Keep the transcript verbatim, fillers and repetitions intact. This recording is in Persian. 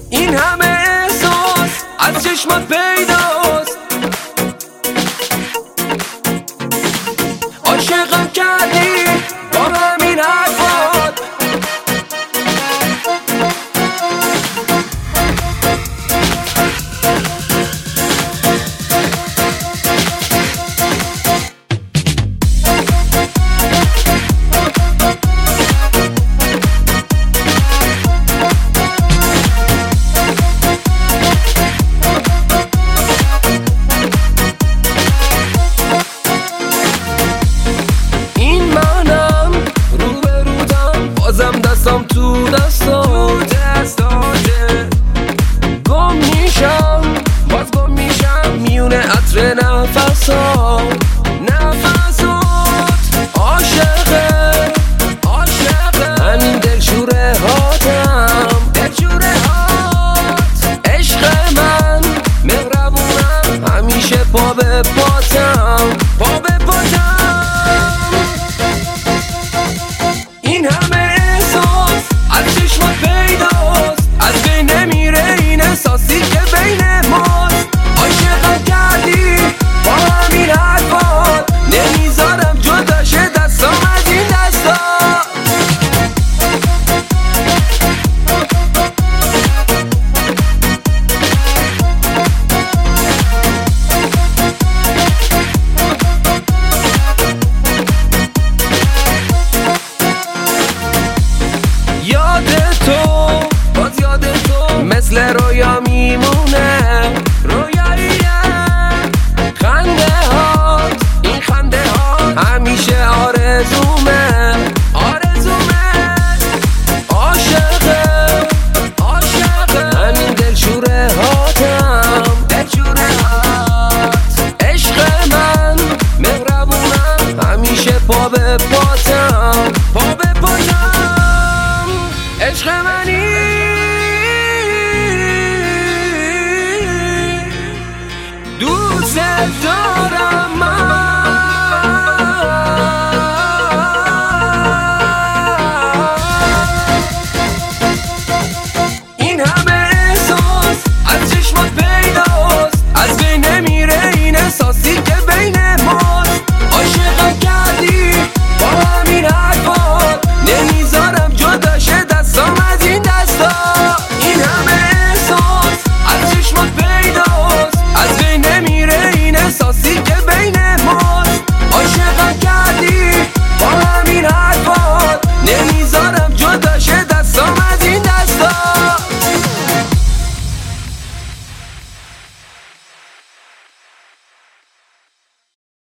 این همه احساس از چشمات پیداست. عاشقم کردی با همین حرفات. بازم دستم تو دستاته گم میشم، باز گم میشم میونه عطر نفسات. نفسات عاشقه عاشقه همین دلشوره هاتم. دلشوره هات عشق من مهربونم همیشه پا به پاتم. پا به پاتم. این همه از چشمات پیداست. از بین نمیره این احساسی که بین ماست. عاشقم کردی با همین حرفات. نمیذارم جدا شه دستم از این دستا. یاد تو باز یاد تو مثل رویا میمونه. رویاییه خنده هات این خنده هات همیشه آرزومه. آرزومه عاشقه عاشقه همین دلشوره هاتم. دلشوره هات عشق من مهربونم همیشه پا به پاتم. پا به پاتم. عشق منی دوست دارم.